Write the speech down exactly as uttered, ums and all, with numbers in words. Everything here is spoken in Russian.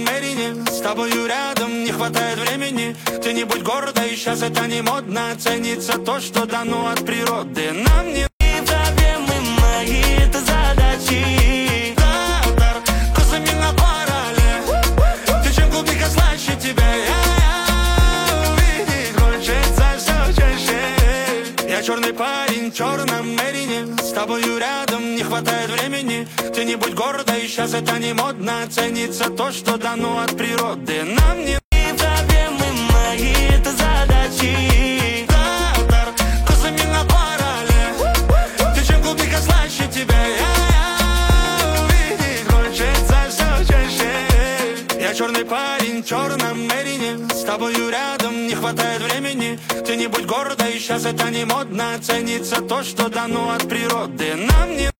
Мэрине. С тобою рядом не хватает времени. Ты не будь гордой, сейчас это не модно. Ценится то, что дано от природы. Нам не проблемы мои, это задачи. Доктор, косами на паралле. Ты чем клубника слаще тебя. Я увидеть хочется все чаще. Я черный парень в черном Мэрине. С тобою рядом не хватает времени. Ты не будь гордой, сейчас это не модно. Ценится то, что дано от природы. Нам не проблемы мои, это задачи. Доктор, косами на паралле. Ты чем клубника слаще тебя. Я увидеть хочется все чаще. Я черный парень в черном Мэрине. С тобою рядом не хватает времени. Ты не будь гордой, сейчас это не модно. Ценится то, что дано от природы. Нам не